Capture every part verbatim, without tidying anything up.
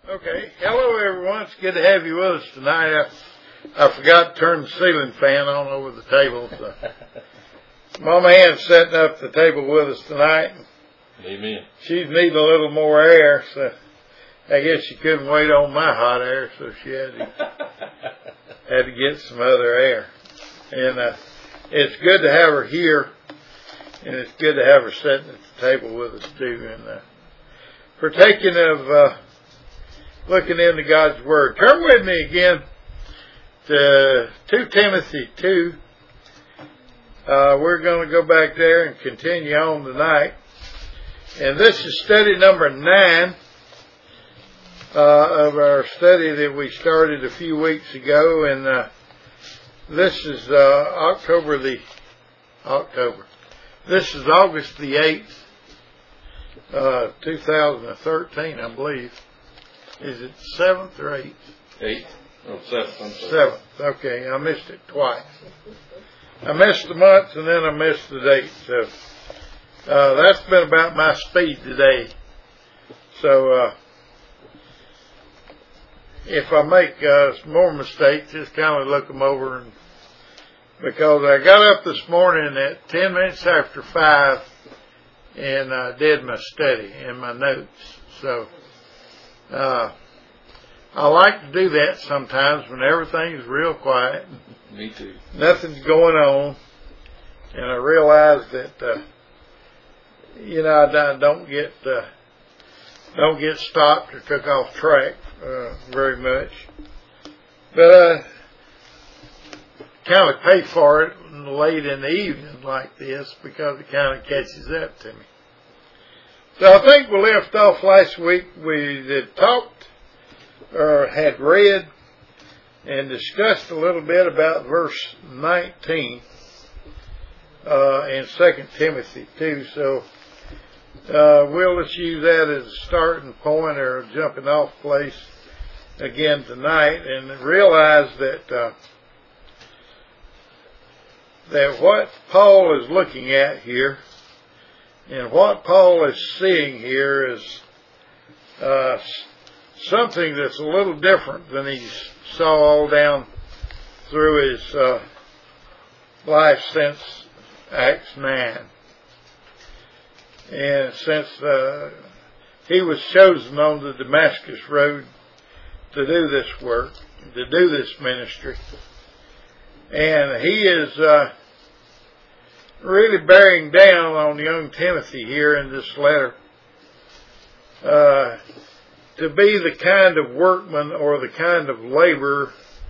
Okay, hello everyone. It's good to have you with us tonight. I, I forgot to turn the ceiling fan on over the table. So. Mama Ann's setting up the table with us tonight. Amen. She's needing a little more air, so I guess she couldn't wait on my hot air, so she had to had to get some other air. And uh, it's good to have her here, and it's good to have her sitting at the table with us too. And uh, partaking of uh, looking into God's Word. Turn with me again to Second Timothy two. Uh, we're going to go back there and continue on tonight. And this is study number nine uh, of our study that we started a few weeks ago. And uh, this is uh, October the October. This is August the eighth, uh, two thousand thirteen, I believe. Is it seventh or eighth? Eighth. Oh, seventh. I'm sorry. Seventh. Okay, I missed it twice. I missed the month and then I missed the date. So uh, that's been about my speed today. So uh, if I make uh, some more mistakes, just kind of look them over. And, because I got up this morning at ten minutes after five and I uh, did my study and my notes. So. Uh, I like to do that sometimes when everything's real quiet. Me too. Nothing's going on. And I realize that, uh, you know, I don't get, uh, don't get stopped or took off track, uh, very much. But, uh, kind of pay for it late in the evening like this because it kind of catches up to me. So I think we left off last week. We had talked or had read and discussed a little bit about verse nineteen uh, in Second Timothy two. So uh, we'll just use that as a starting point or a jumping off place again tonight, and realize that uh, that what Paul is looking at here. And what Paul is seeing here is uh, something that's a little different than he saw all down through his uh, life since Acts nine. And since uh, he was chosen on the Damascus road to do this work, to do this ministry. And he is... Uh, really bearing down on young Timothy here in this letter uh, to be the kind of workman or the kind of laborer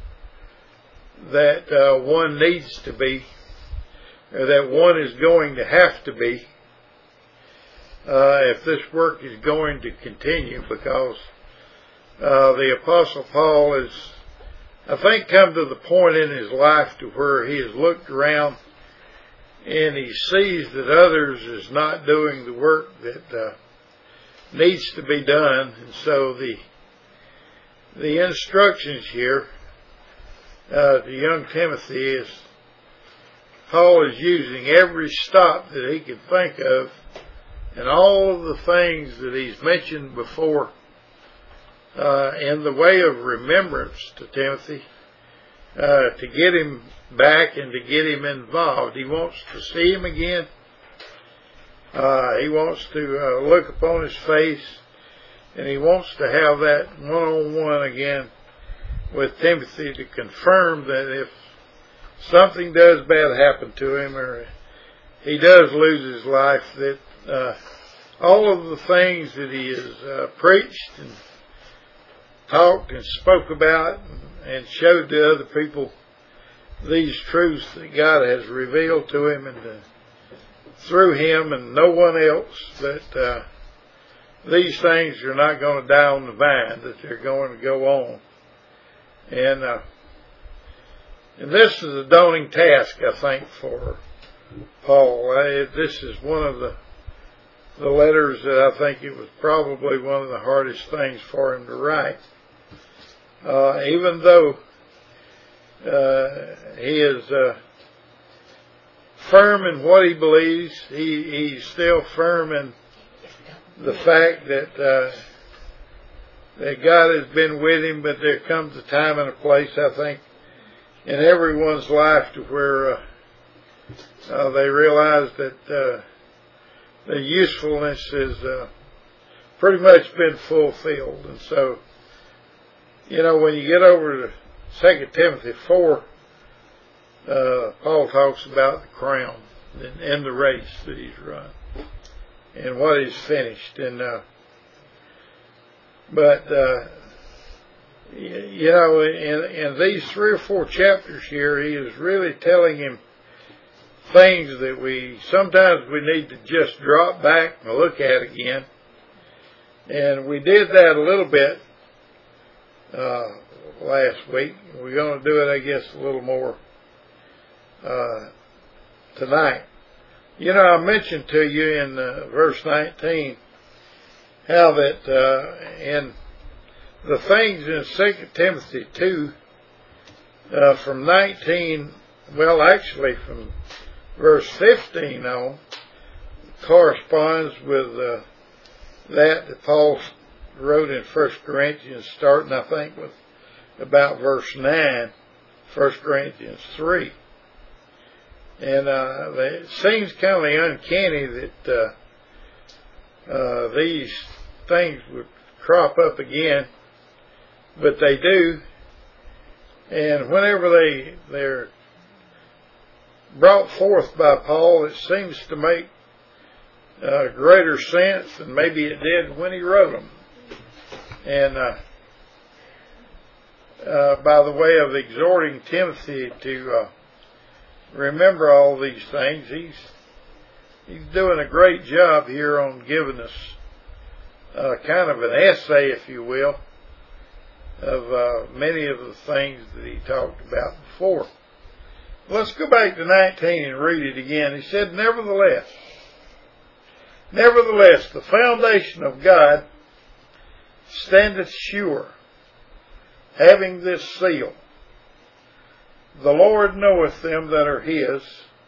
that uh, one needs to be, or that one is going to have to be uh, if this work is going to continue, because uh, the Apostle Paul has, I think, come to the point in his life to where he has looked around and he sees that others is not doing the work that uh, needs to be done. And so the the instructions here uh, to young Timothy is Paul is using every stop that he can think of and all of the things that he's mentioned before uh, in the way of remembrance to Timothy uh, to get him back and to get him involved. He wants to see him again. Uh, he wants to uh, look upon his face, and he wants to have that one-on-one again with Timothy to confirm that if something does bad happen to him or he does lose his life, that uh, all of the things that he has uh, preached and talked and spoke about and, and showed to other people, these truths that God has revealed to him and uh, through him and no one else, that uh, these things are not going to die on the vine, that they're going to go on. And uh, and this is a daunting task, I think, for Paul. I, this is one of the the letters that I think it was probably one of the hardest things for him to write. Uh, even though Uh, he is uh, firm in what he believes. He, he's still firm in the fact that uh, that God has been with him, but there comes a time and a place, I think, in everyone's life to where uh, uh, they realize that uh, the usefulness has uh, pretty much been fulfilled. And so, you know, when you get over to Second Timothy four, uh, Paul talks about the crown and, and the race that he's run and what is finished. And uh, but uh, you know, in, in these three or four chapters here, he is really telling him things that we sometimes we need to just drop back and look at again. And we did that a little bit uh, last week. We're going to do it, I guess, a little more uh, tonight. You know, I mentioned to you in uh, verse nineteen how that uh, in the things in Second Timothy two, uh, from nineteen, well, actually from verse fifteen on, corresponds with uh, that that Paul wrote in First Corinthians, starting, I think, with about verse nine, First Corinthians three. And uh, it seems kind of uncanny that uh, uh, these things would crop up again, but they do. And whenever they, they're brought forth by Paul, it seems to make uh, greater sense than maybe it did when he wrote them. And uh, uh, by the way of exhorting Timothy to uh, remember all these things, he's he's doing a great job here on giving us uh, kind of an essay, if you will, of uh, many of the things that he talked about before. Let's go back to nineteen and read it again. He said, Nevertheless, Nevertheless, the foundation of God standeth sure, having this seal, The Lord knoweth them that are his,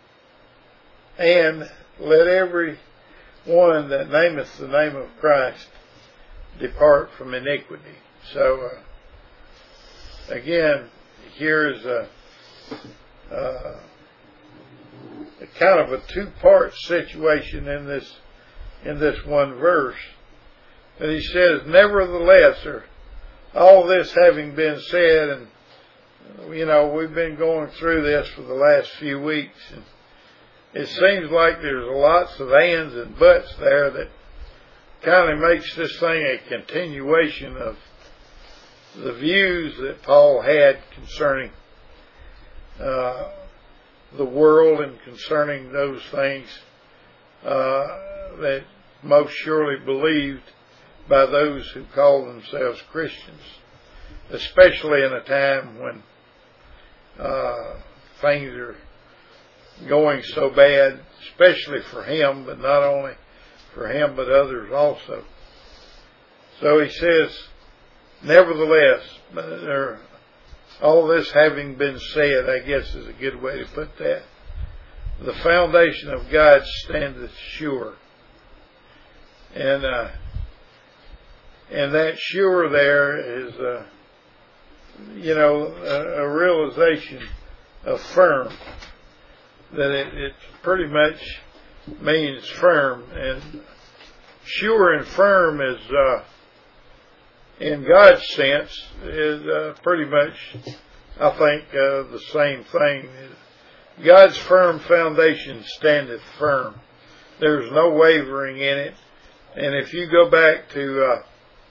and let every one that nameth the name of Christ depart from iniquity. So, uh, again, here's a, uh, a kind of a two-part situation in this in this one verse. And he says, nevertheless, or all this having been said, and you know, we've been going through this for the last few weeks, and it seems like there's lots of ands and buts there that kind of makes this thing a continuation of the views that Paul had concerning uh, the world and concerning those things uh, that most surely believed by those who call themselves Christians, especially in a time when uh, things are going so bad, especially for him, but not only for him, but others also. So he says, nevertheless, there, all this having been said, I guess is a good way to put that, the foundation of God standeth sure. And uh, and that sure there is, uh, you know, a, a realization of firm, that it, it pretty much means firm. And sure and firm is, uh, in God's sense, is uh, pretty much, I think, uh, the same thing. God's firm foundation standeth firm. There's no wavering in it. And if you go back to uh,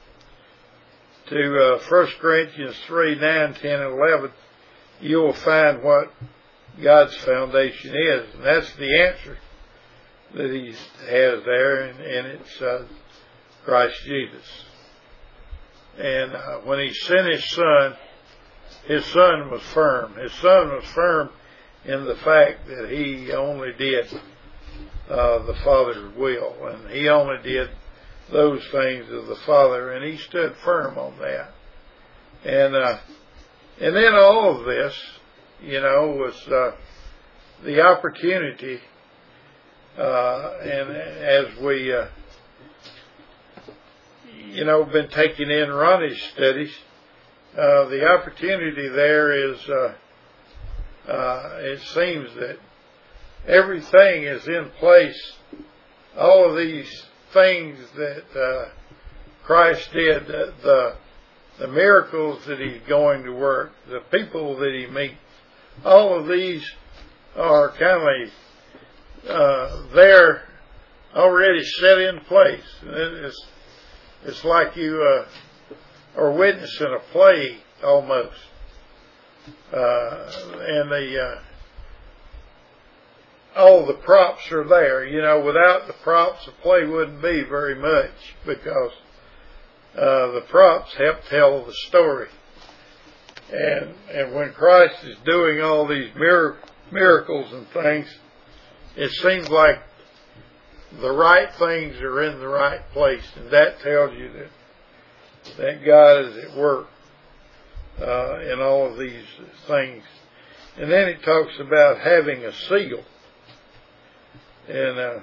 to uh, First Corinthians three, nine, ten, and eleven, you'll find what God's foundation is. And that's the answer that he has there, and, and it's uh, Christ Jesus. And uh, when he sent his son, his son was firm. His son was firm in the fact that he only did uh, the Father's will, and he only did those things of the Father, and he stood firm on that. And uh, and then all of this, you know, was uh, the opportunity, uh, and as we, uh, you know, been taking in Ronnie's studies, uh, the opportunity there is, uh, uh, it seems that everything is in place. All of these things that uh, Christ did, the, the the miracles that He's going to work, the people that He meets, all of these are kind of uh, there already set in place. It's, it's like you uh, are witnessing a play almost. Uh, and the uh, all the props are there. You know, without the props, the play wouldn't be very much, because uh, the props help tell the story. And and when Christ is doing all these mir- miracles and things, it seems like the right things are in the right place, and that tells you that that God is at work uh, in all of these things. And then it talks about having a seal. And, uh,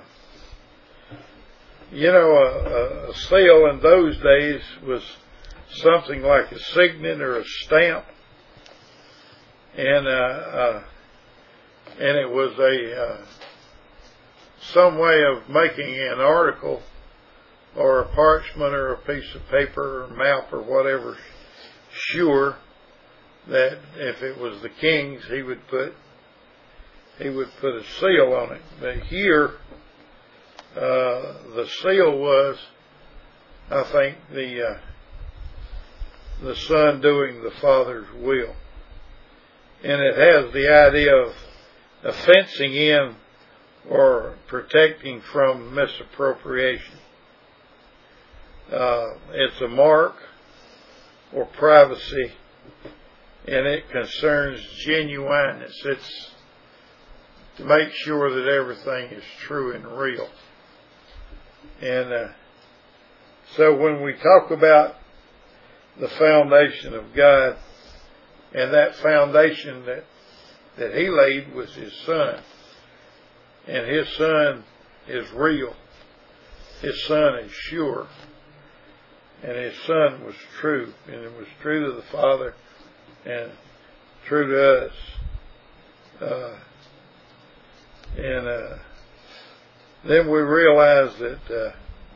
you know, a, a seal in those days was something like a signet or a stamp. And, uh, uh, and it was a, uh, some way of making an article or a parchment or a piece of paper or map or whatever sure that if it was the king's, he would put he would put a seal on it. But here, uh, the seal was, I think, the uh, the Son doing the Father's will, and it has the idea of, of fencing in or protecting from misappropriation. Uh, it's a mark or privacy, and it concerns genuineness. It's to make sure that everything is true and real. And uh, so when we talk about the foundation of God, and that foundation that that He laid was His Son, and His Son is real, His Son is sure, and His Son was true, and it was true to the Father and true to us. Uh, and uh, then we realize that uh,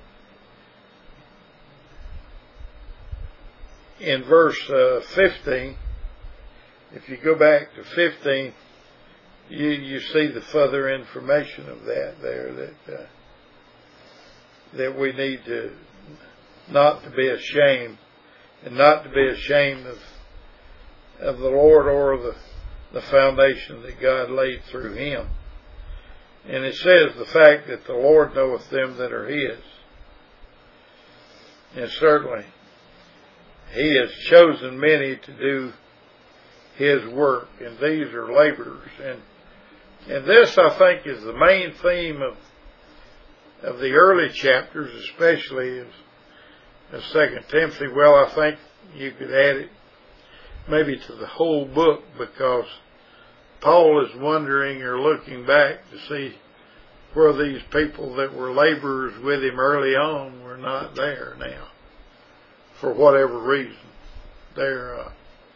in verse uh, fifteen, if you go back to fifteen, you you see the further information of that there, that uh, that we need to not to be ashamed, and not to be ashamed of of the Lord or the the foundation that God laid through Him. And it says the fact that the Lord knoweth them that are His. And certainly He has chosen many to do His work, and these are laborers. And and this, I think, is the main theme of of the early chapters, especially of, of Second Timothy. Well, I think you could add it maybe to the whole book, because Paul is wondering or looking back to see where these people that were laborers with him early on were not there now, for whatever reason. They're uh,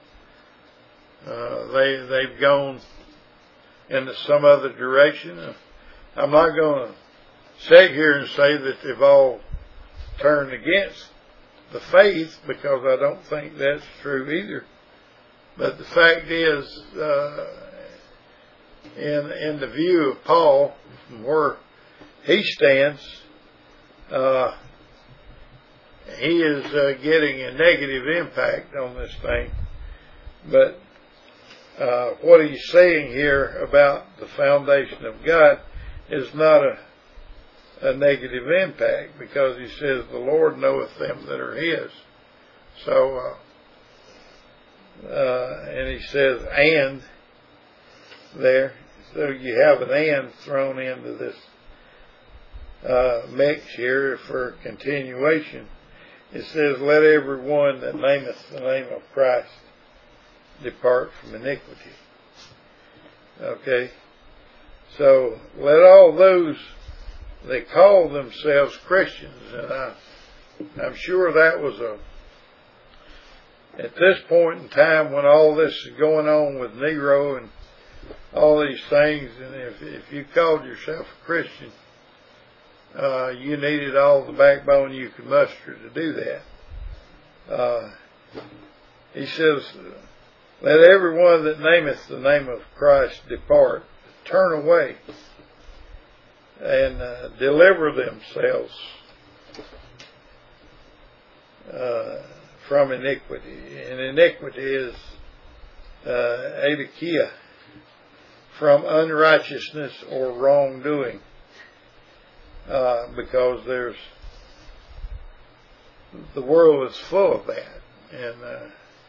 uh, they they've gone into some other direction. I'm not going to sit here and say that they've all turned against the faith, because I don't think that's true either. But the fact is, uh, in in the view of Paul, from where he stands, uh, he is uh, getting a negative impact on this thing. But uh, what he's saying here about the foundation of God is not a, a negative impact, because he says the Lord knoweth them that are His. So. Uh, Uh, and he says, and there, so you have an and thrown into this uh, mix here for continuation. It says, let every one that nameth the name of Christ depart from iniquity. Okay, so let all those that call themselves Christians, and I I'm sure that was a, at this point in time when all this is going on with Nero and all these things, and if, if you called yourself a Christian, uh, you needed all the backbone you could muster to do that. Uh, he says, let everyone that nameth the name of Christ depart, turn away, and uh, deliver themselves uh, from iniquity. And iniquity is uh, adikia, from unrighteousness or wrongdoing, uh, because there's the world is full of that, and uh,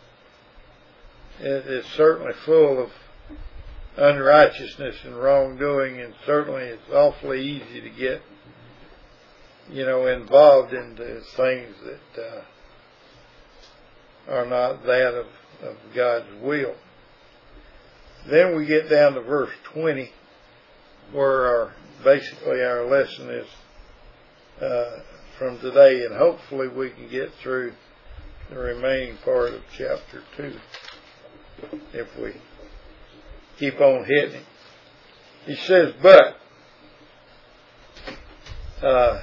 it, it's certainly full of unrighteousness and wrongdoing, and certainly it's awfully easy to get, you know, involved into things that uh, are not that of, of God's will. Then we get down to verse twenty, where our basically our lesson is uh, from today, and hopefully we can get through the remaining part of chapter two if we keep on hitting it. He says, but uh,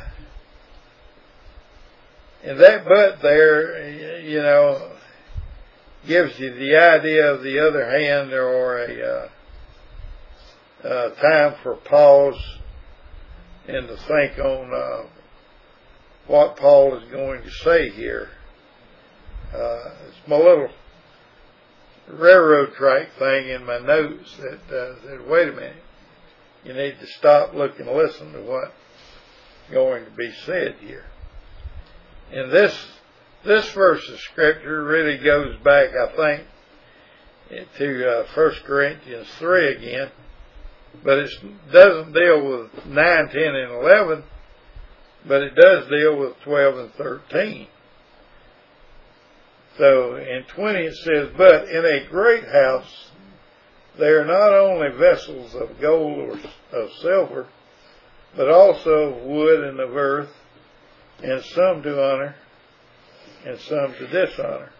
and that but there, you know, gives you the idea of the other hand, or a uh, uh, time for pause and to think on uh, what Paul is going to say here. Uh, it's my little railroad track thing in my notes that uh, said, wait a minute, you need to stop, look, and listen to what's going to be said here. And this This verse of Scripture really goes back, I think, to uh, First Corinthians three again, but it doesn't deal with nine, ten, and eleven, but it does deal with twelve and thirteen. So in twenty it says, but in a great house there are not only vessels of gold or of silver, but also of wood and of earth, and some to honor, and some to dishonor.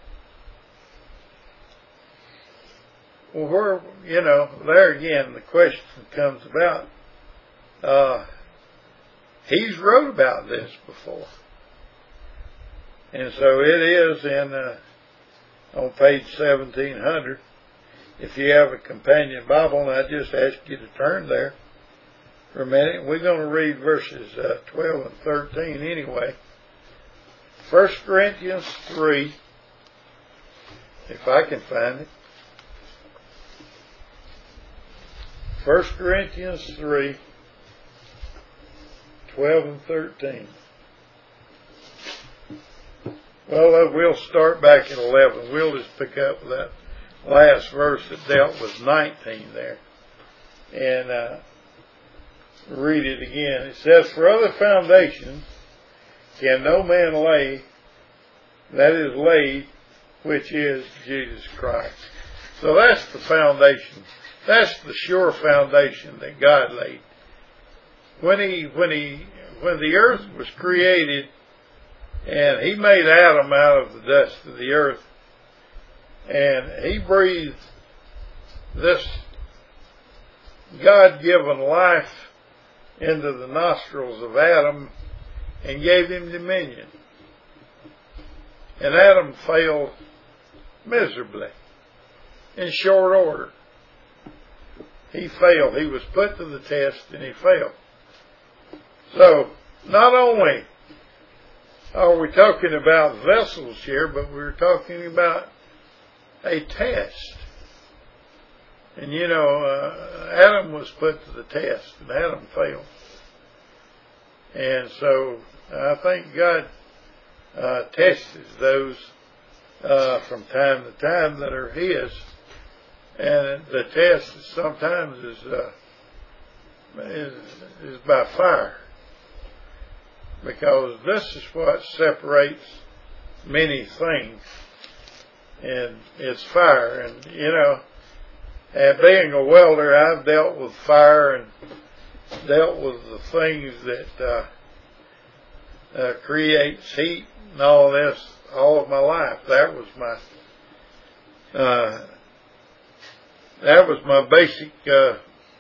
Well, where, you know, there again, the question comes about, uh, he's wrote about this before. And so it is in, uh, on page seventeen hundred. If you have a companion Bible, and I just ask you to turn there for a minute, we're going to read verses uh, twelve and thirteen anyway. First Corinthians three, if I can find it. First Corinthians three, twelve and thirteen. Well, we'll start back at eleven. We'll just pick up that last verse that dealt with nineteen there. And uh, read it again. It says, for other foundations can no man lay, that is laid, which is Jesus Christ. So that's the foundation. That's the sure foundation that God laid. When he, when he, when the earth was created, and he made Adam out of the dust of the earth, and he breathed this God-given life into the nostrils of Adam and gave him dominion. And Adam failed miserably, in short order. He failed. He was put to the test and he failed. So, not only are we talking about vessels here, but we're talking about a test. And you know, uh, Adam was put to the test, and Adam failed. And so, I think God uh, tests those uh, from time to time that are His. And the test sometimes is, uh, is, is by fire. Because this is what separates many things. And it's fire. And, you know, and being a welder, I've dealt with fire and dealt with the things that uh, uh, creates heat and all this all of my life. That was my uh, that was my basic uh,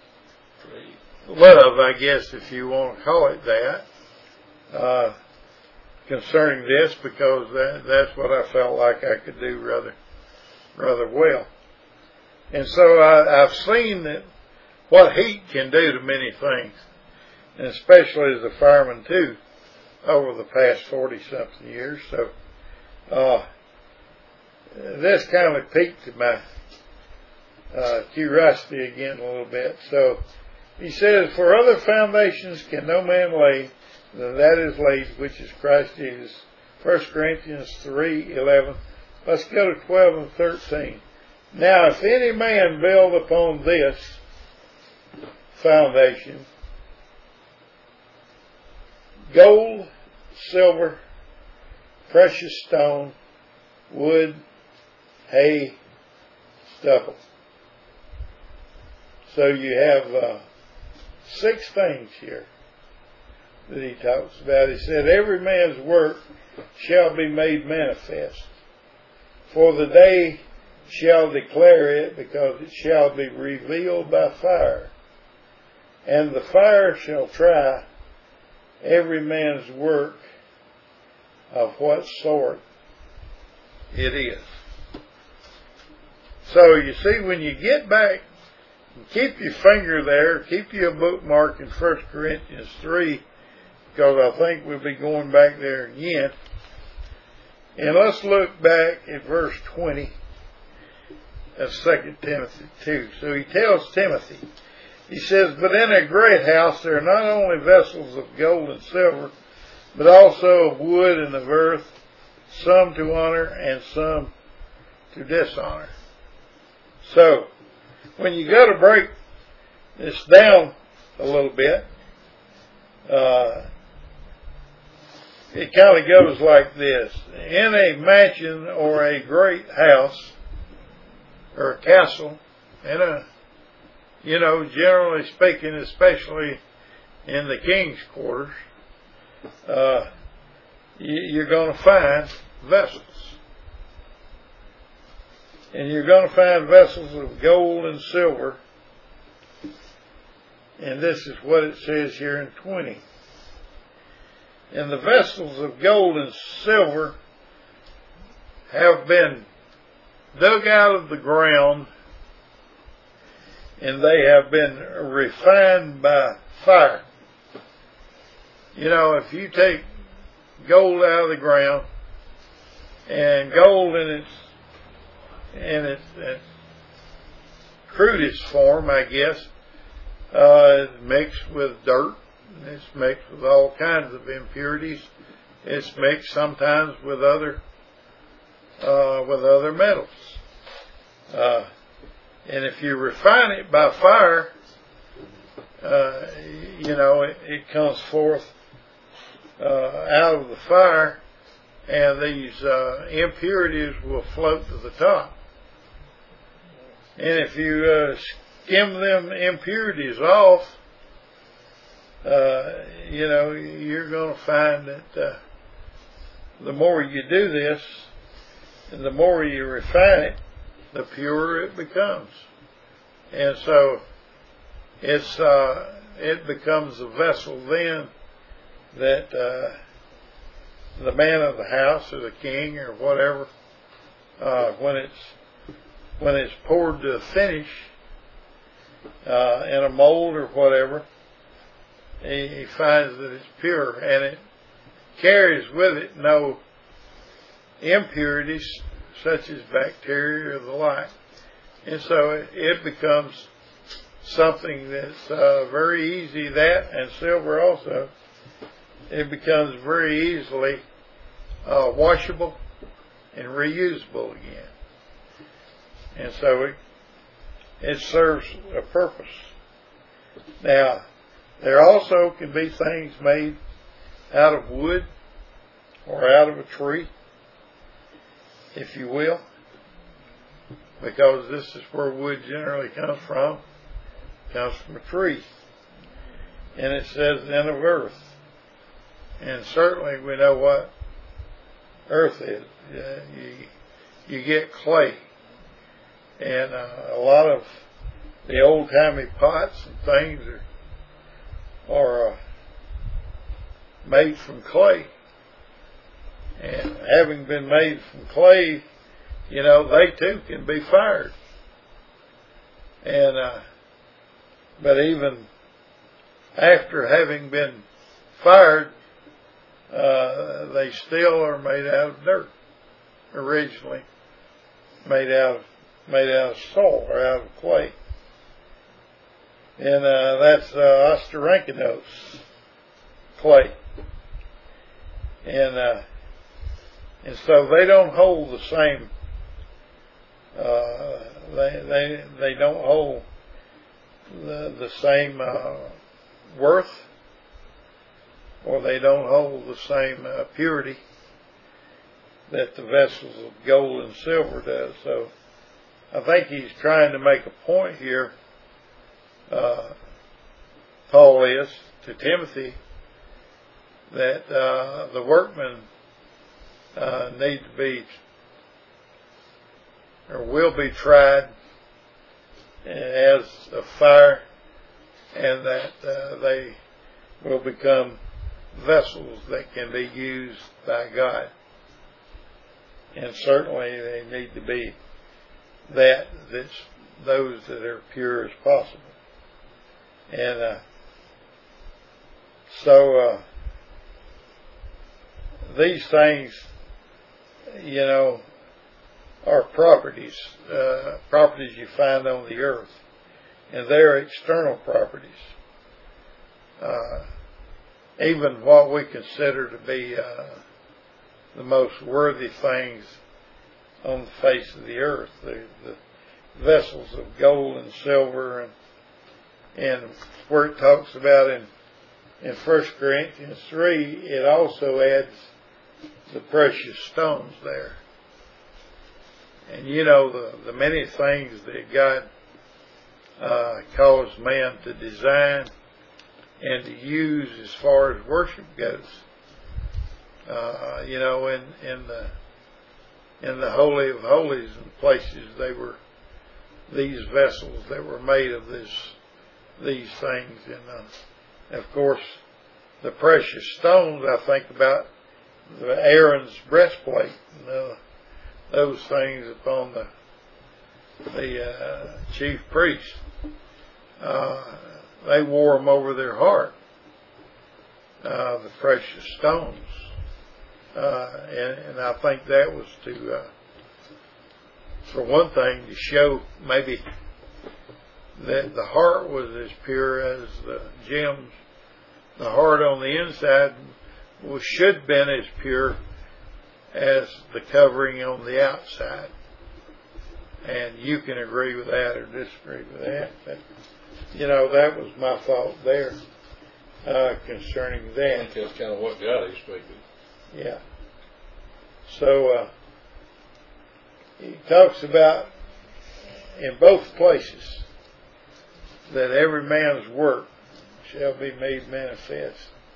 love, I guess, if you want to call it that, uh, concerning this, because that, that's what I felt like I could do rather rather well. And so I, I've seen that what heat can do to many things, and especially as a fireman too, over the past forty something years. So uh, this kind of piqued my uh, curiosity again a little bit. So he says, "For other foundations can no man lay than that is laid, which is Christ Jesus." First Corinthians three eleven. Let's go to twelve and thirteen. "Now if any man build upon this foundation gold, silver, precious stone, wood, hay, stubble." So you have uh, six things here that he talks about. He said, "Every man's work shall be made manifest, for the day shall declare it, because it shall be revealed by fire. And the fire shall try every man's work of what sort it is." So you see, when you get back, keep your finger there, keep your bookmark in First Corinthians three, because I think we'll be going back there again. And let's look back at verse twenty of Second Timothy two. So he tells Timothy, he says, "But in a great house there are not only vessels of gold and silver, but also of wood and of earth, some to honor and some to dishonor." So when you go to break this down a little bit, uh, it kind of goes like this. In a mansion or a great house or a castle, in a, you know, generally speaking, especially in the king's quarters, uh, you're going to find vessels. And you're going to find vessels of gold and silver. And this is what it says here in twenty. "And the vessels of gold and silver have been dug out of the ground, and they have been refined by fire." You know, if you take gold out of the ground, and gold in its in its, its crudest form, I guess, uh, it's mixed with dirt, it's mixed with all kinds of impurities, it's mixed sometimes with other uh, with other metals. Uh, and if you refine it by fire, uh, you know, it, it comes forth uh, out of the fire, and these uh, impurities will float to the top. And if you uh, skim them impurities off, uh, you know, you're going to find that uh, the more you do this, and the more you refine it, the purer it becomes. And so it's uh, it becomes a vessel then that uh, the man of the house or the king or whatever, uh, when it's when it's poured to a finish uh, in a mold or whatever, he, he finds that it's pure, and it carries with it no impurities such as bacteria or the like. And so it, it becomes something that's uh, very easy, that and silver also, it becomes very easily uh, washable and reusable again. And so it, it serves a purpose. Now, there also can be things made out of wood or out of a tree, if you will, because this is where wood generally comes from. It comes from a tree. And it says then of earth. And certainly we know what earth is. Uh, you, you get clay. And uh, a lot of the old-timey pots and things are, are uh, made from clay. And having been made from clay, you know, they too can be fired. And, uh, but even after having been fired, uh, they still are made out of dirt. Originally made out of, made out of soil or out of clay. And, uh, that's, uh, Osterankinos clay. And, uh, and so they don't hold the same, uh, they, they, they don't hold the, the same, uh, worth, or they don't hold the same uh, purity that the vessels of gold and silver does. So I think he's trying to make a point here, uh, Paul is, to Timothy, that uh, the workmen uh, need to be, or will be tried as a fire, and that uh, they will become vessels that can be used by God. And certainly they need to be that, that's those that are pure as possible. And uh, so uh, these things, you know, are properties, uh, properties you find on the earth, and they're external properties. Uh, even what we consider to be uh, the most worthy things on the face of the earth, the, the vessels of gold and silver, and and where it talks about in in First Corinthians three, it also adds the precious stones there. And you know, the, the many things that God uh, caused man to design and to use as far as worship goes. Uh, you know, in, in the in the Holy of Holies and places, they were these vessels that were made of this these things. And uh, of course, the precious stones, I think about the Aaron's breastplate, and uh, those things upon the the uh, chief priest. Uh, they wore them over their heart, uh, the precious stones. Uh, and, and I think that was to, uh, for one thing, to show maybe that the heart was as pure as the gems. The heart on the inside was, should have been as pure as the covering on the outside. And you can agree with that or disagree with that. But, you know, that was my thought there uh, concerning that. I think that's kind of what God expected. Yeah. So uh, he talks about in both places that every man's work shall be made manifest.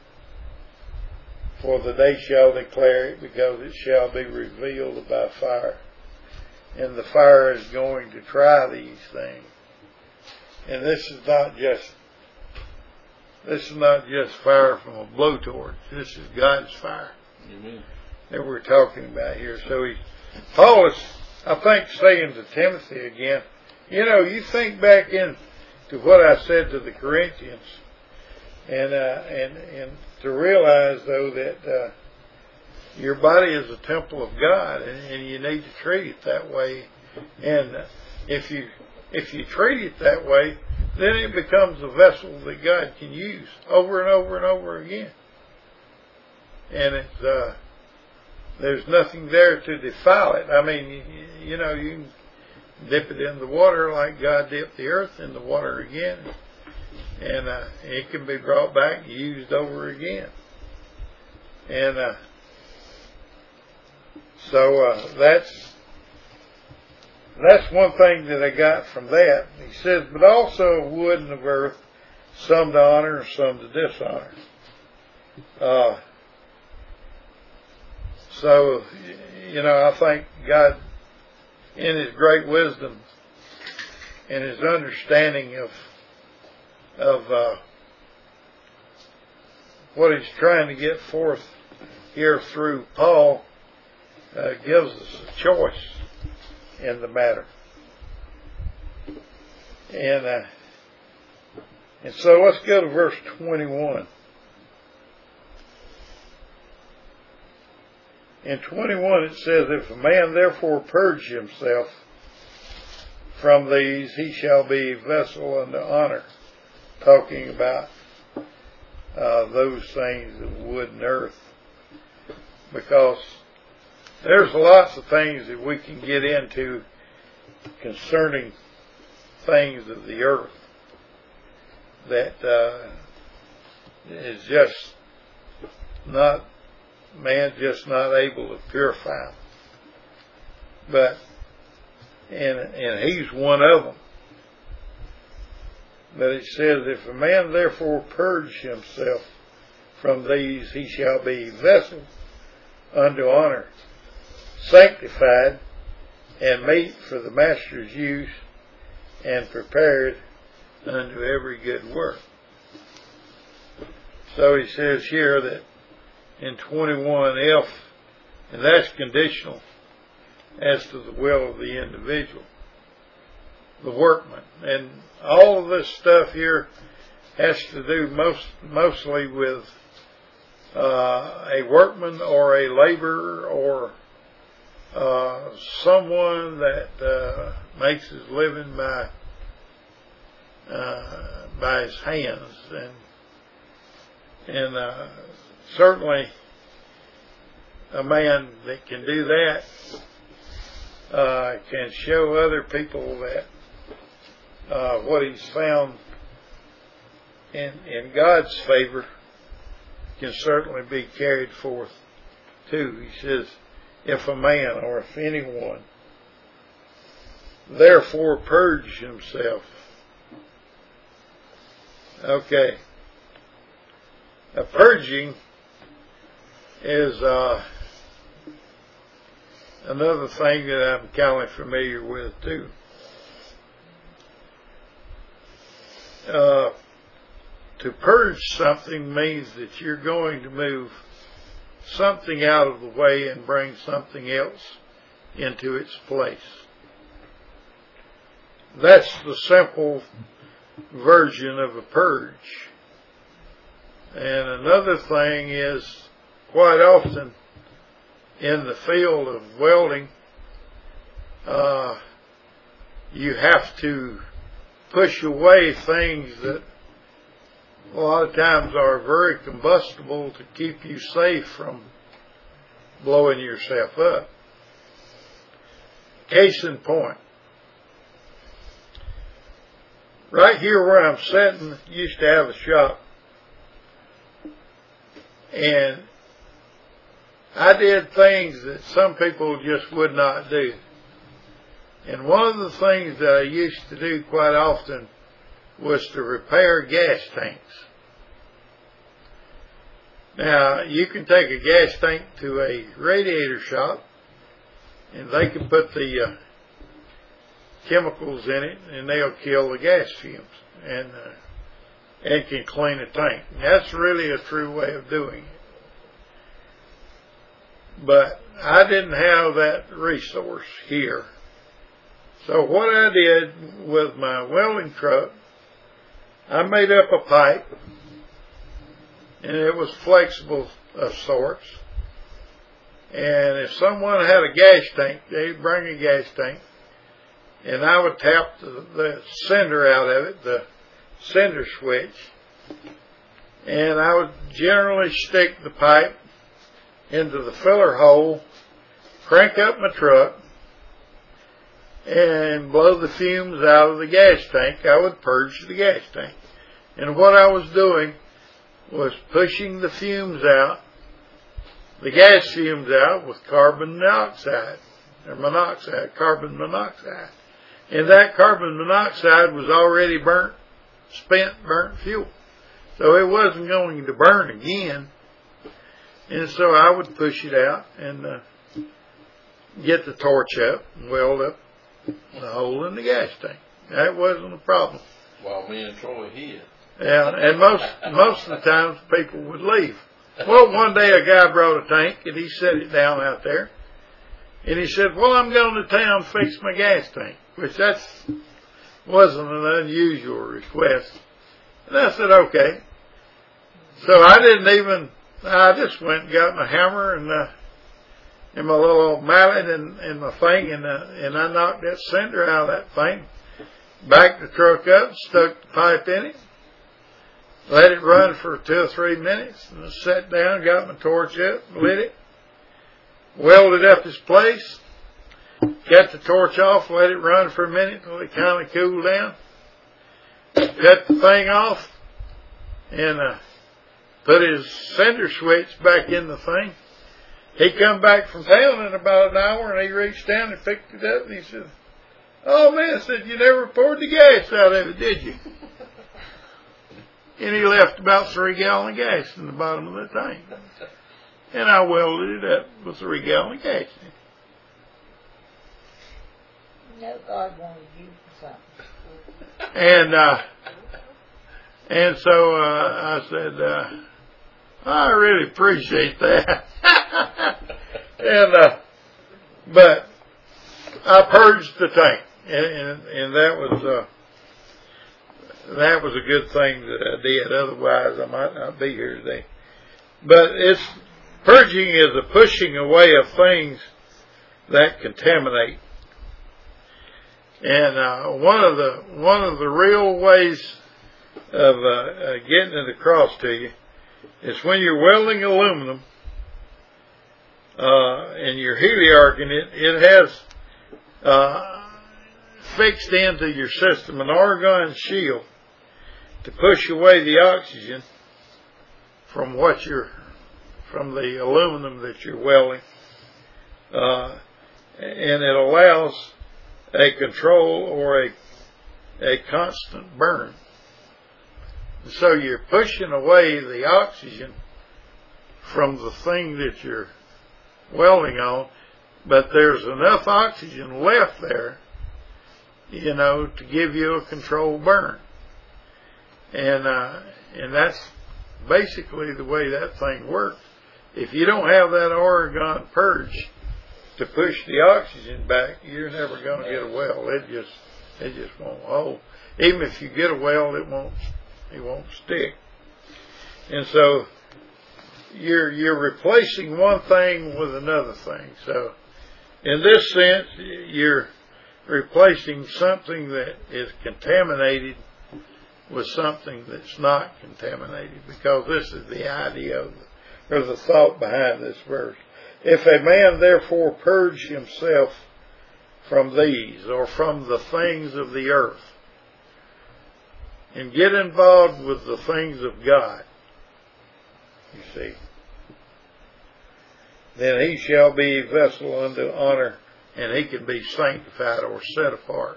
For the day shall declare it, because it shall be revealed by fire. And the fire is going to try these things. And this is not just this is not just fire from a blowtorch. This is God's fire. Amen. That we're talking about here. So he, Paul is, I think, saying to Timothy again, you know, you think back in to what I said to the Corinthians, and uh, and and to realize though that uh, your body is a temple of God, and, and you need to treat it that way. And uh, if you if you treat it that way, then it becomes a vessel that God can use over and over and over again. And it's uh, there's nothing there to defile it. I mean, you, you know, you can dip it in the water like God dipped the earth in the water again, and uh, it can be brought back and used over again. And uh, so uh, that's that's one thing that I got from that. He says, but also of wood and of earth, some to honor and some to dishonor. Uh, So, you know, I think God, in His great wisdom and His understanding of of uh, what He's trying to get forth here through Paul, uh, gives us a choice in the matter. And uh, and so let's go to verse twenty-one. In twenty-one it says, if a man therefore purge himself from these, he shall be a vessel unto honor. Talking about uh, those things of wood and earth. Because there's lots of things that we can get into concerning things of the earth that uh, is just not, man just not able to purify them. But, and, and he's one of them. But it says, if a man therefore purge himself from these, he shall be vessel unto honor, sanctified, and meet for the master's use, and prepared unto every good work. So he says here that in twenty-one, if, and that's conditional as to the will of the individual, the workman. And all of this stuff here has to do most mostly with uh, a workman or a laborer or uh, someone that uh, makes his living by uh, by his hands, and and uh, certainly a man that can do that uh, can show other people that uh, what he's found in in God's favor can certainly be carried forth too. He says, if a man or if anyone therefore purge himself. Okay. A purging is uh, another thing that I'm kind of familiar with too. Uh, to purge something means that you're going to move something out of the way and bring something else into its place. That's the simple version of a purge. And another thing is, quite often in the field of welding, uh, you have to push away things that a lot of times are very combustible to keep you safe from blowing yourself up. Case in point, right here where I'm sitting, used to have a shop, and I did things that some people just would not do. And one of the things that I used to do quite often was to repair gas tanks. Now, you can take a gas tank to a radiator shop, and they can put the uh, chemicals in it, and they'll kill the gas fumes, and uh, and can clean a tank. And that's really a true way of doing it. But I didn't have that resource here. So what I did with my welding truck, I made up a pipe, and it was flexible of sorts. And if someone had a gas tank, they'd bring a gas tank, and I would tap the, the cinder out of it, the cinder switch, and I would generally stick the pipe into the filler hole, crank up my truck, and blow the fumes out of the gas tank. I would purge the gas tank. And what I was doing was pushing the fumes out, the gas fumes out, with carbon monoxide, or monoxide, carbon monoxide. And that carbon monoxide was already burnt, spent, burnt fuel. So it wasn't going to burn again. And so I would push it out and uh, get the torch up and weld up the hole in the gas tank. That wasn't a problem. While me and Troy hid. Yeah, and most most of the times people would leave. Well, one day a guy brought a tank and he set it down out there. And he said, well, I'm going to town to fix my gas tank, which that wasn't an unusual request. And I said, okay. So I didn't even, I just went and got my hammer and uh, and my little mallet and, and my thing, and uh, and I knocked that cinder out of that thing, backed the truck up, stuck the pipe in it, let it run for two or three minutes, and I sat down, got my torch up, lit it, welded up this place, got the torch off, let it run for a minute until it kind of cooled down, cut the thing off, and uh, put his cinder switch back in the thing. He come back from town in about an hour, and he reached down and picked it up, and he said, oh man, I said, you never poured the gas out of it, did you? And he left about three gallon of gas in the bottom of the tank. And I welded it up with three gallon of gas. No, God wanted you for something. And, uh, and so, uh, I said, uh, I really appreciate that. and, uh, but I purged the tank, and, and, and that was, uh, that was a good thing that I did. Otherwise, I might not be here today. But it's, purging is a pushing away of things that contaminate. And, uh, one of the, one of the real ways of, uh, uh getting it across to you is when you're welding aluminum, uh, and you're heliarcing it, it has, uh, fixed into your system an argon shield to push away the oxygen from what you're, from the aluminum that you're welding, uh, and it allows a control or a, a constant burn. So you're pushing away the oxygen from the thing that you're welding on, but there's enough oxygen left there, you know, to give you a controlled burn. And, uh, and that's basically the way that thing works. If you don't have that argon purge to push the oxygen back, you're never going to get a weld. It just, it just won't hold. Even if you get a weld, it won't, it won't stick. And so you're, you're replacing one thing with another thing. So in this sense, you're replacing something that is contaminated with something that's not contaminated, because this is the idea of the, or the thought behind this verse. If a man therefore purge himself from these, or from the things of the earth, and get involved with the things of God, you see, then he shall be a vessel unto honor, and he can be sanctified or set apart.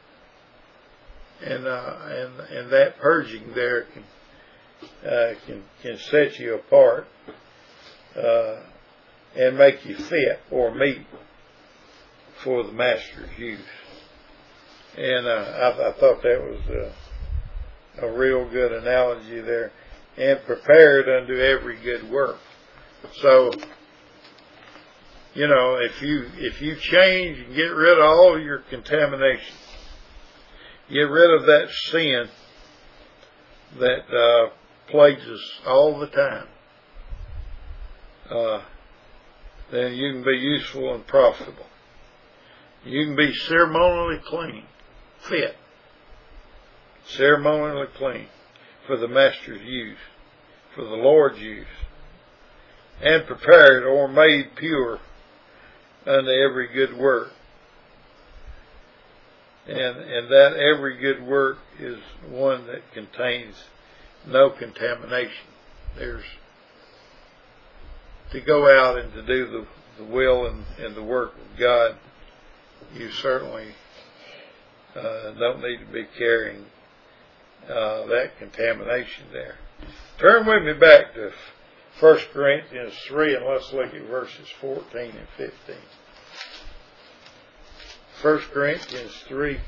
And uh, and and that purging there can uh, can can set you apart uh, and make you fit or meet for the master's use. And uh, I, I thought that was a, a real good analogy there. And prepared unto every good work. So, you know, if you if you change and get rid of all your contamination, get rid of that sin that uh, plagues us all the time, uh, then you can be useful and profitable. You can be ceremonially clean, fit, ceremonially clean for the master's use, for the Lord's use, and prepared or made pure unto every good work. And, and that every good work is one that contains no contamination. There's to go out and to do the, the will and, and the work of God. You certainly uh, don't need to be carrying uh, that contamination there. Turn with me back to First Corinthians three, and let's look at verses fourteen and fifteen. First Corinthians three,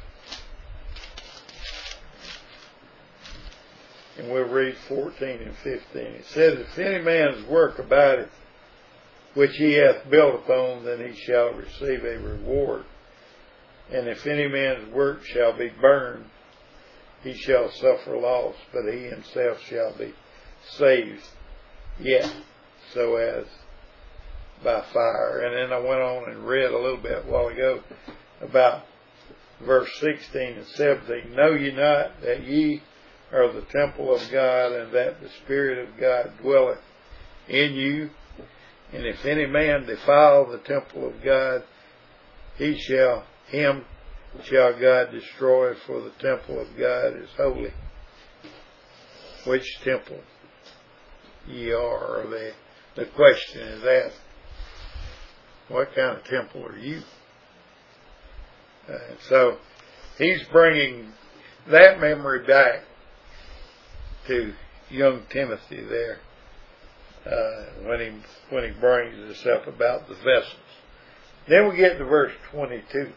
and we'll read fourteen and fifteen. It says, if any man's work abideth, which he hath built upon, then he shall receive a reward. And if any man's work shall be burned, he shall suffer loss, but he himself shall be saved, yet so as by fire. And then I went on and read a little bit a while ago about verse sixteen and seventeen. Know ye not that ye are the temple of God, and that the Spirit of God dwelleth in you? And if any man defile the temple of God, he shall, him shall God destroy, for the temple of God is holy. Which temple ye are? Or the, the question is asked, what kind of temple are you? Uh, so he's bringing that memory back to young Timothy there uh, when he when he brings this up about the vessels. Then we get to verse twenty-two,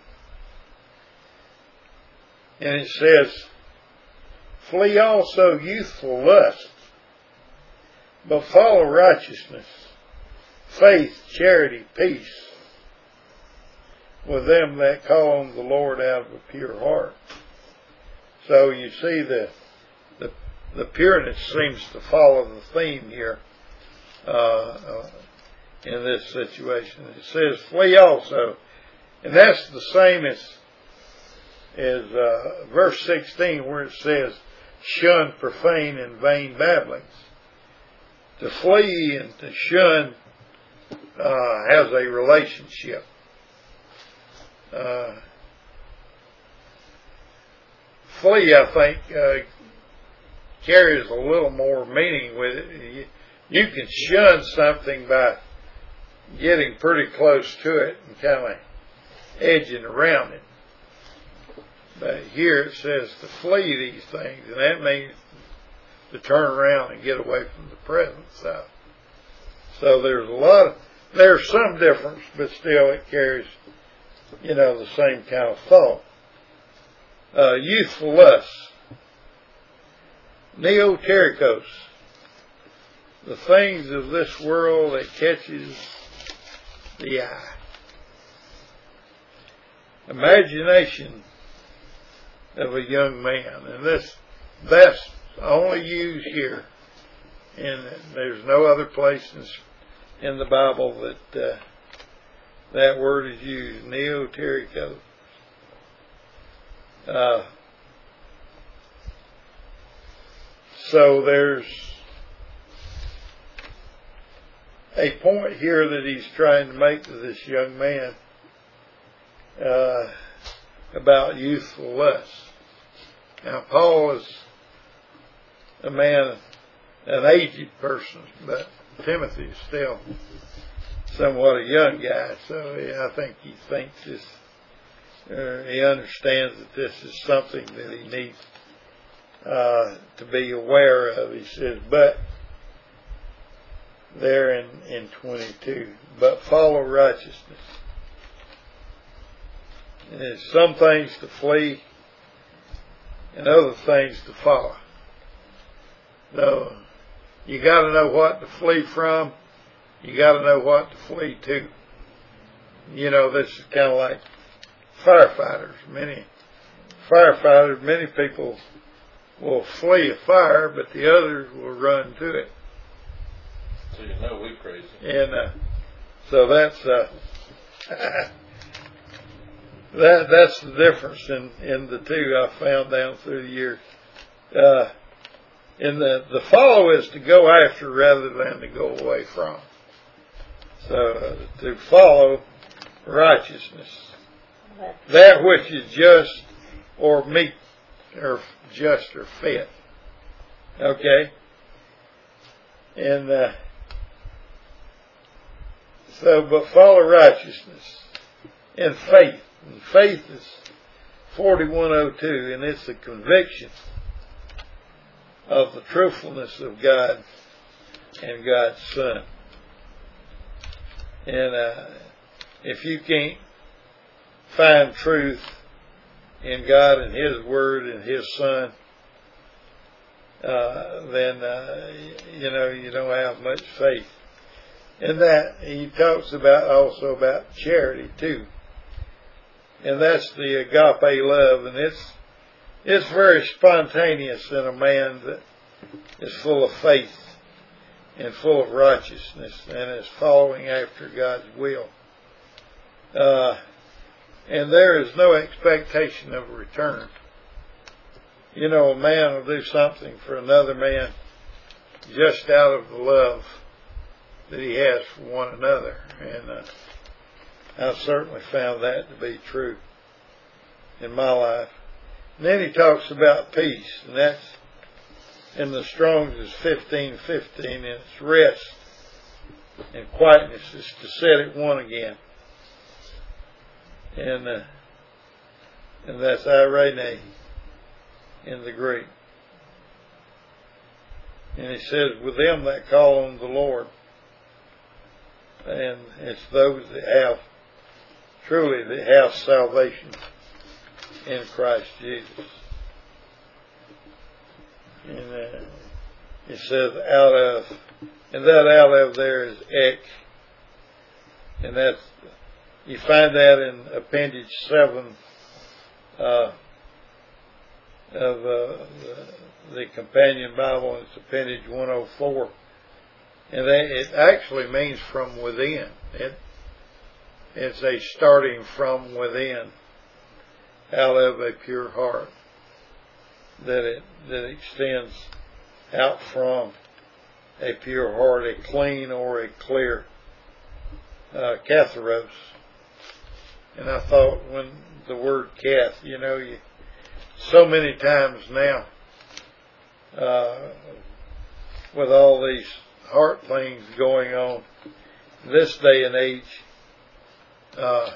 and it says, flee also youthful lusts, but follow righteousness, faith, charity, peace, with them that call on the Lord out of a pure heart. So you see the the, the pureness seems to follow the theme here uh, uh, in this situation. It says flee also, and that's the same as as uh, verse sixteen, where it says shun profane and vain babblings. To flee and to shun uh, has a relationship. Uh, flee, I think, uh, carries a little more meaning with it. You, you can shun something by getting pretty close to it and kind of edging around it. But here it says to flee these things, and that means to turn around and get away from the presence of. So there's a lot of, there's some difference, but still it carries, you know, the same kind of thought. Uh, youthful lust. Neoterikos. The things of this world that catches the eye. Imagination of a young man. And this, that's only used here. And there's no other place in, in the Bible that uh, that word is used, neoterikos. Uh, so there's a point here that he's trying to make to this young man uh, about youthful lust. Now, Paul is a man, an aged person, but Timothy is still somewhat a young guy, so yeah, I think he thinks this, uh, he understands that this is something that he needs uh, to be aware of. He says, but there in, in twenty-two, but follow righteousness. And there's some things to flee and other things to follow. So you got to know what to flee from. You got to know what to flee to. You know, this is kind of like firefighters. Many firefighters, many people will flee a fire, but the others will run to it. So you know we're crazy. And uh, so that's uh, that that's the difference in, in the two I found down through the years. Uh, and the the follow is to go after rather than to go away from. So uh, to follow righteousness, that which is just or meet or just or fit. Okay, and uh, so but follow righteousness and faith. And faith is forty-one oh two, and it's the conviction of the truthfulness of God and God's Son. And uh, if you can't find truth in God and His Word and His Son, uh, then, uh, you know, you don't have much faith. And that, he talks about also about charity too. And that's the agape love. And it's, it's very spontaneous in a man that is full of faith and full of righteousness and is following after God's will. Uh, and there is no expectation of a return. You know, a man will do something for another man just out of the love that he has for one another. And uh, I've certainly found that to be true in my life. And then he talks about peace, and that's in the Strong's is fifteen fifteen, and it's rest and quietness is to set at one again. And uh, and that's irene in the Greek. And he says, with them that call on the Lord. And it's those that have, truly, that have salvation in Christ Jesus. And uh, it says out of, and that out of there is ek. And that's, you find that in appendage seven uh, of uh, the, the Companion Bible. It's appendage one oh four. And that, it actually means from within. It, it's a starting from within, out of a pure heart, that it that extends out from a pure heart, a clean or a clear uh, katharos. And I thought when the word kath, you know, you, so many times now, uh, with all these heart things going on this day and age, uh,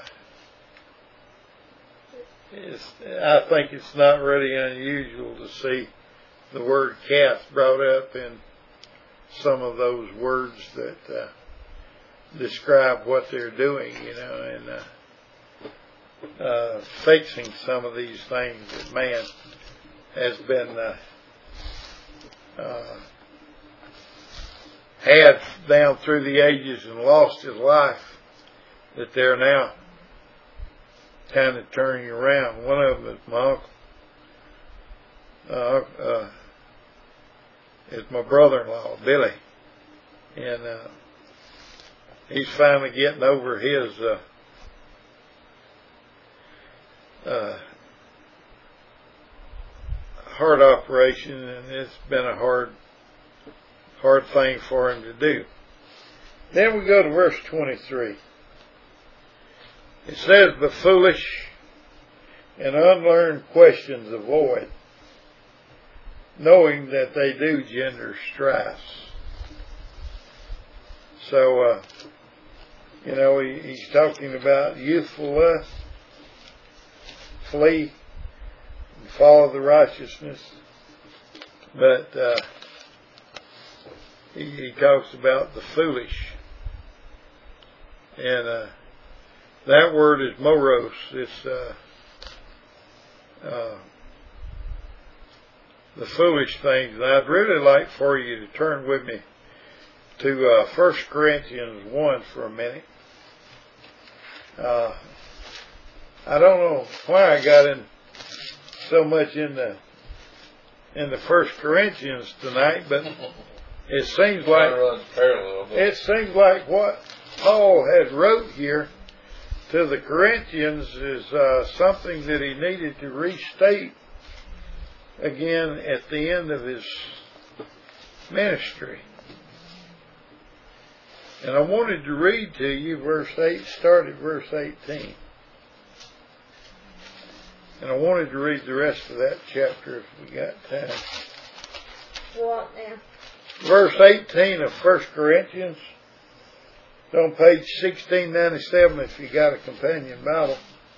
it's, I think it's not really unusual to see the word kath brought up in some of those words that uh, describe what they're doing, you know, and uh, uh, fixing some of these things that man has been uh, uh, had down through the ages and lost his life, that they're now kind of turning around. One of them is my uncle. Uh, uh, is my brother-in-law, Billy. And uh, he's finally getting over his uh, uh, heart operation, and it's been a hard hard thing for him to do. Then we go to verse twenty-three. It says, the foolish and unlearned questions avoid, knowing that they do gender strife. So, uh, you know, he, he's talking about youthful lust, flee, and follow the righteousness. But uh, he, he talks about the foolish. And uh, that word is moros. It's uh, uh, the foolish things. And I'd really like for you to turn with me to uh, First Corinthians one for a minute. Uh, I don't know why I got in so much in the in the First Corinthians tonight, but it seems like it seems like what Paul had wrote here to the Corinthians is uh, something that he needed to restate again at the end of his ministry. And I wanted to read to you verse eight, start at verse eighteen. And I wanted to read the rest of that chapter if we got time. What now? Verse eighteen of First Corinthians. It's on page sixteen ninety-seven if you got a companion Bible.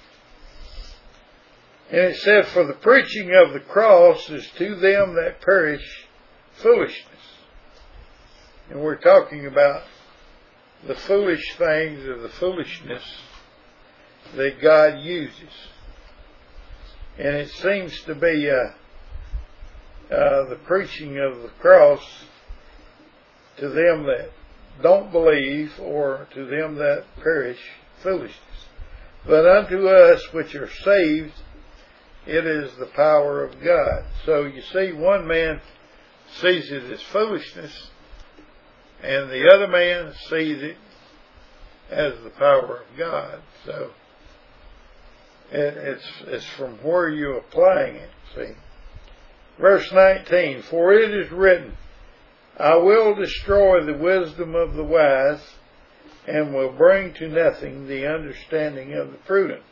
And it said, for the preaching of the cross is to them that perish foolishness, And we're talking about the foolish things or the foolishness that God uses. And it seems to be uh, uh, the preaching of the cross to them that don't believe, or to them that perish, foolishness. But unto us which are saved, it is the power of God. So you see, one man sees it as foolishness, and the other man sees it as the power of God. So it, it's it's from where you're applying it. See, verse nineteen: For it is written, I will destroy the wisdom of the wise, and will bring to nothing the understanding of the prudent.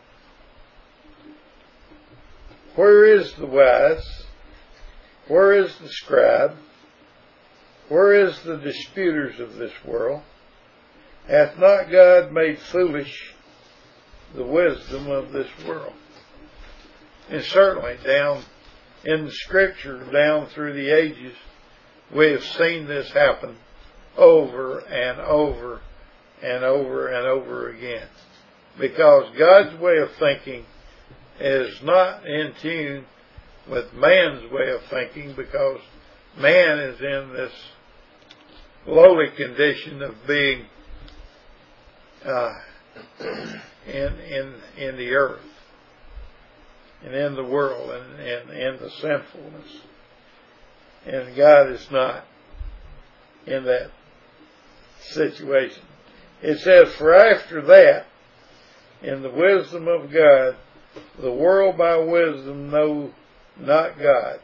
Where is the wise? Where is the scribe? Where is the disputers of this world? Hath not God made foolish the wisdom of this world? And certainly down in the Scripture, down through the ages, we have seen this happen over and over and over and over again. Because God's way of thinking is not in tune with man's way of thinking, because man is in this lowly condition of being uh, in in in the earth and in the world and in, in the sinfulness. And God is not in that situation. It says, for after that, in the wisdom of God, the world by wisdom know not God.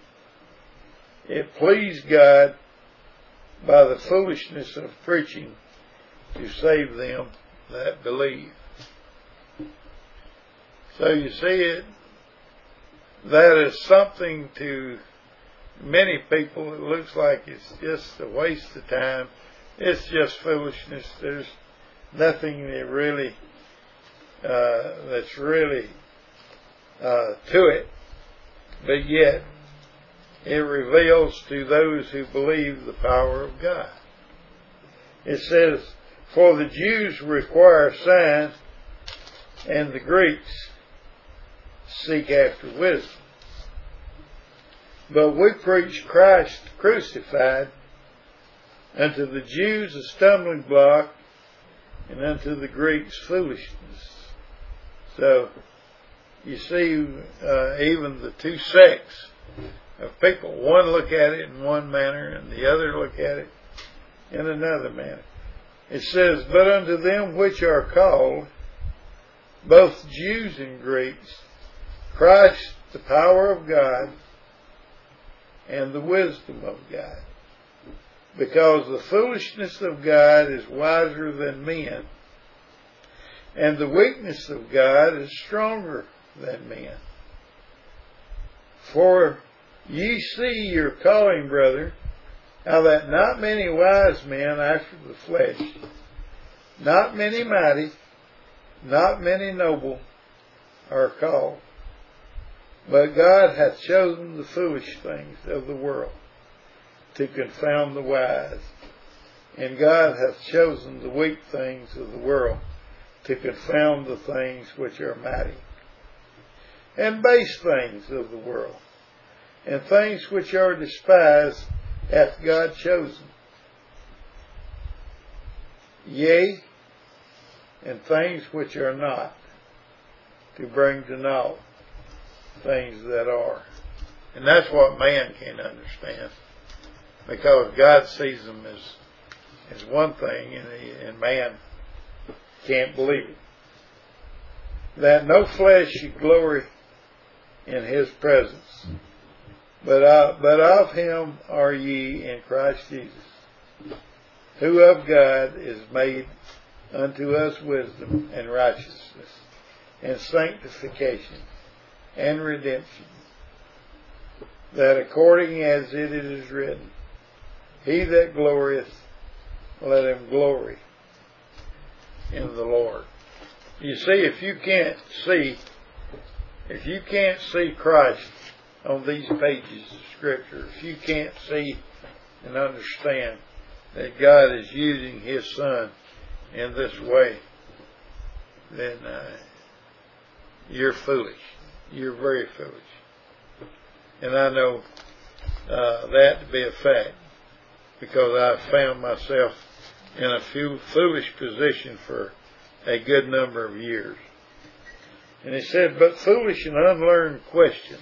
It pleased God by the foolishness of preaching to save them that believe. So you see it, that is something to many people. It looks like it's just a waste of time. It's just foolishness. There's nothing that really, uh, that's really uh, to it. But yet, it reveals to those who believe the power of God. It says, for the Jews require signs, and the Greeks seek after wisdom. But we preach Christ crucified, unto the Jews a stumbling block, and unto the Greeks foolishness. So, you see, uh, even the two sects of people, one look at it in one manner, and the other look at it in another manner. It says, but unto them which are called, both Jews and Greeks, Christ the power of God, and the wisdom of God. Because the foolishness of God is wiser than men, and the weakness of God is stronger than men. For ye see your calling, brother, how that not many wise men after the flesh, not many mighty, not many noble are called. But God hath chosen the foolish things of the world to confound the wise. And God hath chosen the weak things of the world to confound the things which are mighty. And base things of the world, and things which are despised hath God chosen. Yea, and things which are not, to bring to naught things that are. And that's what man can't understand, because God sees them as as one thing, and, he, and man can't believe it. That no flesh should glory in his presence, but of, but of him are ye in Christ Jesus, who of God is made unto us wisdom and righteousness and sanctification and redemption, that according as it is written, he that glorieth, let him glory in the Lord. You see, if you can't see, if you can't see Christ on these pages of Scripture, if you can't see and understand that God is using His Son in this way, then uh, you're foolish. You're very foolish. And I know uh, that to be a fact, because I've found myself in a few foolish position for a good number of years. And he said, but foolish and unlearned questions.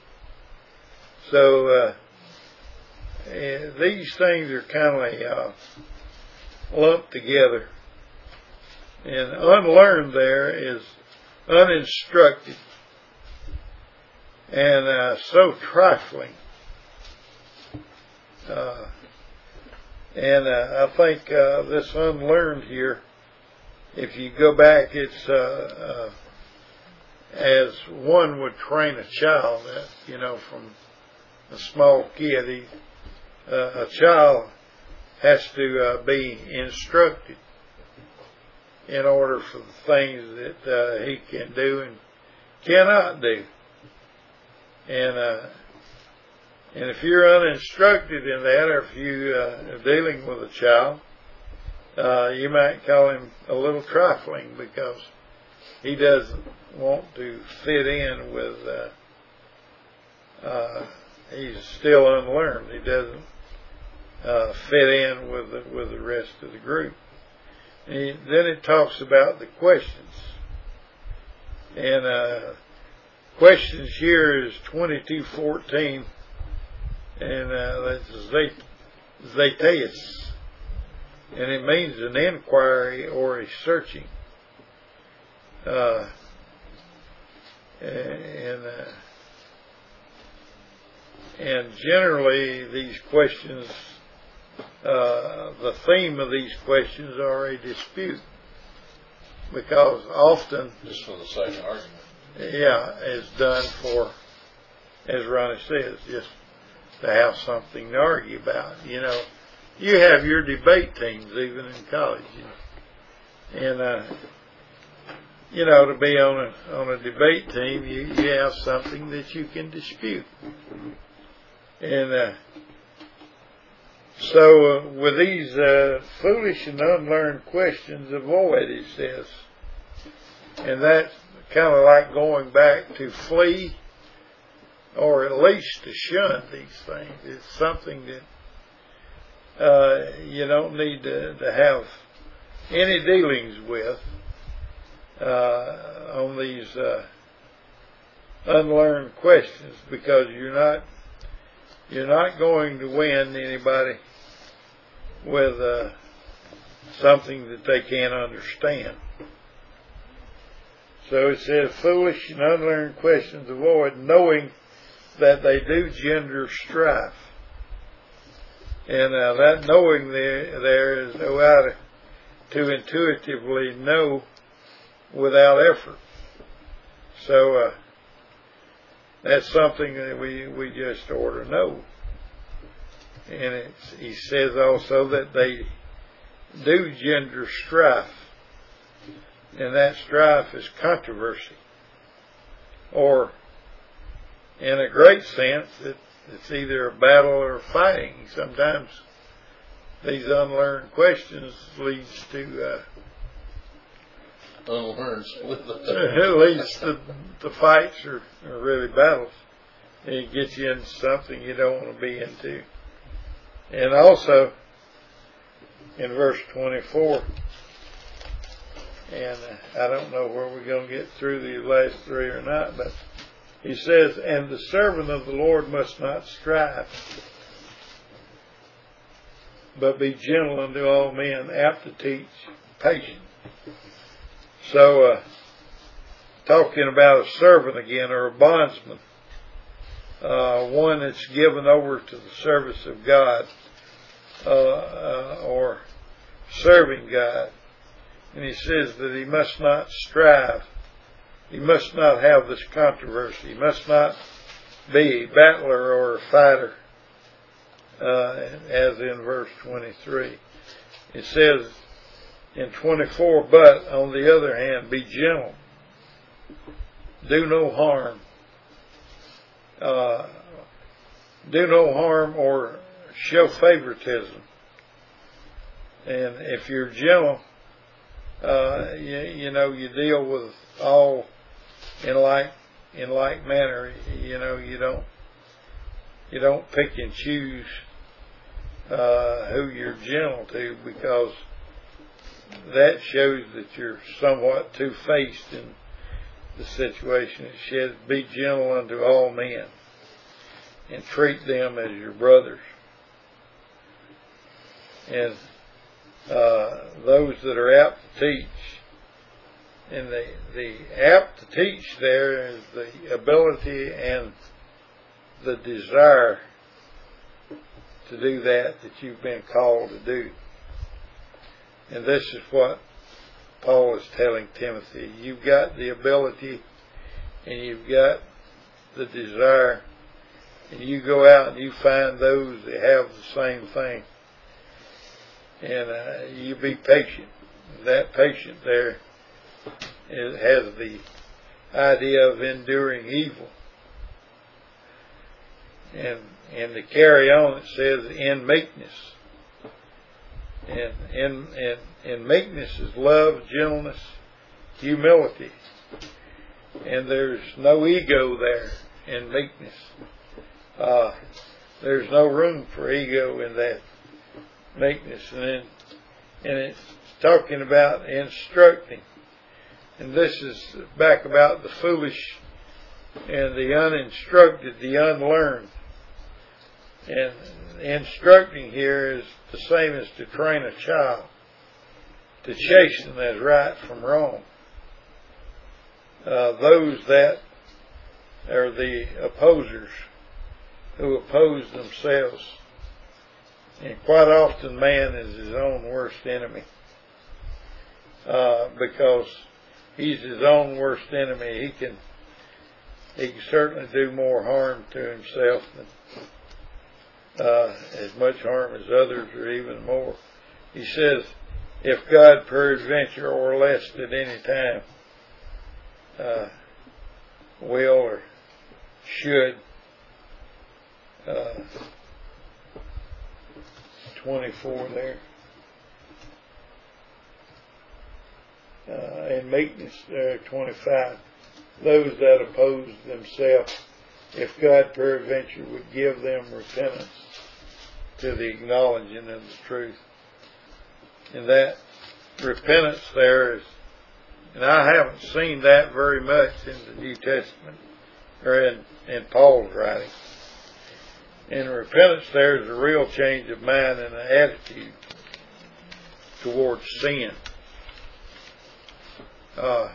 So uh, uh, these things are kind of uh, lumped together. And unlearned there is uninstructed and uh, so trifling. Uh, and uh, I think uh, this unlearned here, if you go back, it's uh, uh, as one would train a child, uh, you know, from a small kid. He, uh, a child has to uh, be instructed in order for the things that uh, he can do and cannot do. And uh, and if you're uninstructed in that, or if you uh, are dealing with a child, uh, you might call him a little trifling because he doesn't want to fit in with, uh, uh, he's still unlearned. He doesn't uh, fit in with the, with the rest of the group. And he, then it talks about the questions. And uh, questions here is twenty-two fourteen, and uh, that's Zeteus, and it means an inquiry or a searching. Uh, and uh, and generally these questions, uh, the theme of these questions are a dispute, because often, just for the sake of argument, yeah, it's done for, as Ronnie says, just to have something to argue about. You know, you have your debate teams even in college, you know, and uh, you know, to be on a on a debate team, you, you have something that you can dispute. And uh, so uh, with these uh, foolish and unlearned questions, avoid, he says. And that's kind of like going back to flee, or at least to shun these things. It's something that uh, you don't need to, to have any dealings with uh, on these uh, unlearned questions, because you're not you're not going to win anybody with uh, something that they can't understand. So it says, foolish and unlearned questions avoid, knowing that they do gender strife. And uh, that knowing there, there is no how to, to intuitively know without effort. So uh, that's something that we, we just ought to know. And it's, he says also that they do gender strife. And that strife is controversy. Or, in a great sense, it, it's either a battle or fighting. Sometimes these unlearned questions leads to uh, unlearned split. It leads to the fights or, or really battles. And it gets you into something you don't want to be into. And also, in verse twenty-four, and uh, I don't know where we're going to get through the last three or not, but he says, and the servant of the Lord must not strive, but be gentle unto all men, apt to teach, patient. So, uh, talking about a servant again, or a bondsman, uh, one that's given over to the service of God, uh, uh, or serving God. And he says that he must not strive. He must not have this controversy. He must not be a battler or a fighter, uh, as in verse twenty-three. It says in twenty-four, but on the other hand, be gentle. Do no harm. Uh, do no harm or show favoritism. And if you're gentle, uh, you, you know, you deal with all in like in like manner. You know, you don't you don't pick and choose uh, who you're gentle to, because that shows that you're somewhat two-faced in the situation. It says, "Be gentle unto all men, and treat them as your brothers." And uh, those that are apt to teach, and the the apt to teach there is the ability and the desire to do that that you've been called to do. And this is what Paul is telling Timothy. You've got the ability and you've got the desire, and you go out and you find those that have the same thing. And uh, you be patient. That patient there is, has the idea of enduring evil. And and to carry on, it says, in meekness. And in, in, in meekness is love, gentleness, humility. And there's no ego there in meekness. Uh, there's no room for ego in that meekness. And then, and it's talking about instructing. And this is back about the foolish and the uninstructed, the unlearned. And instructing here is the same as to train a child, to chasten as right from wrong. Uh, those that are the opposers who oppose themselves. And quite often man is his own worst enemy. Uh, because he's his own worst enemy. He can, he can certainly do more harm to himself than Uh, as much harm as others, or even more. He says, if God peradventure or lest at any time uh, will or should, uh, twenty-four there, uh, and meekness there, twenty-five, those that oppose themselves, if God peradventure would give them repentance to the acknowledging of the truth. And that repentance there is, and I haven't seen that very much in the New Testament, or in, in Paul's writing. And repentance there is a real change of mind and an attitude towards sin. Uh,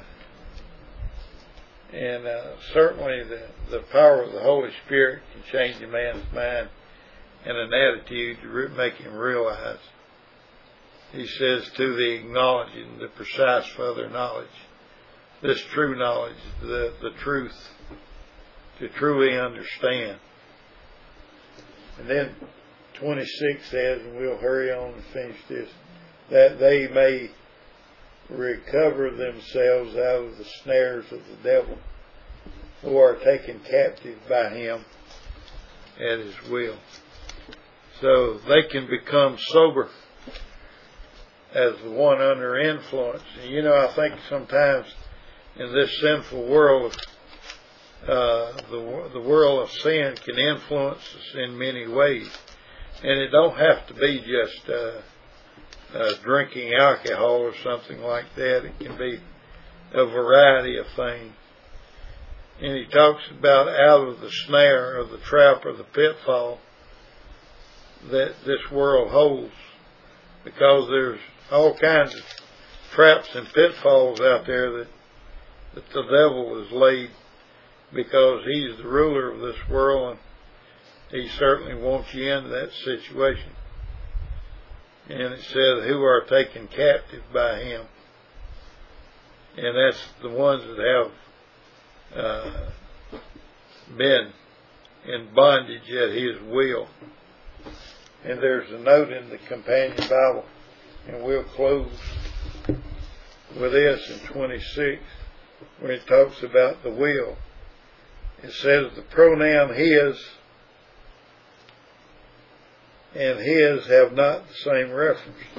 And uh, certainly the, the power of the Holy Spirit can change a man's mind and an attitude to re- make him realize. He says, to the acknowledging, the precise further knowledge, this true knowledge, the, the truth, to truly understand. And then twenty-six says, and we'll hurry on and finish this, that they may recover themselves out of the snares of the devil, who are taken captive by him at his will. So they can become sober as the one under influence. And you know, I think sometimes in this sinful world, uh, the the world of sin can influence us in many ways, and it don't have to be just uh, Uh, drinking alcohol or something like that. It can be a variety of things. And he talks about out of the snare, of the trap, or the pitfall that this world holds, because there's all kinds of traps and pitfalls out there that, that the devil has laid, because he's the ruler of this world, and he certainly wants you into that situation. And it says, who are taken captive by him. And that's the ones that have uh, been in bondage at his will. And there's a note in the Companion Bible, and we'll close with this in twenty-six, where it talks about the will. It says the pronoun his and his have not the same reference.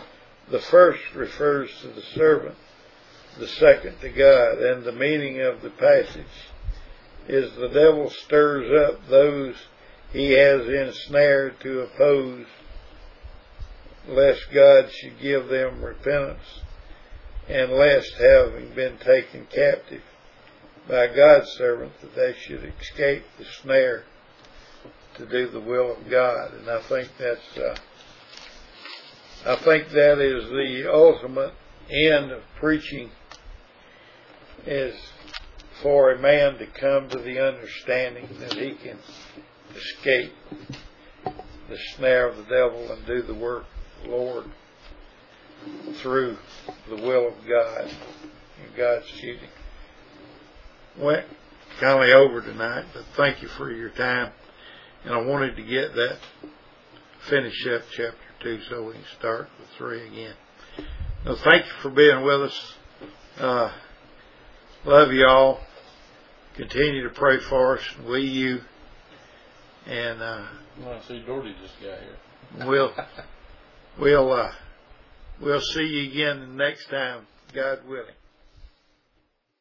The first refers to the servant, the second to God, and the meaning of the passage is the devil stirs up those he has ensnared to oppose, lest God should give them repentance, and lest, having been taken captive by God's servant, that they should escape the snare to do the will of God. And I think that's, uh, I think that is the ultimate end of preaching, is for a man to come to the understanding that he can escape the snare of the devil and do the work of the Lord through the will of God and God's shooting. Went kind of over tonight, but thank you for your time. And I wanted to get that, finish up chapter two so we can start with three again. Now, thank you for being with us. Uh, love you all. Continue to pray for us. We, you. And uh, well, I see Doherty just got here. we'll, we'll, uh, we'll see you again next time, God willing.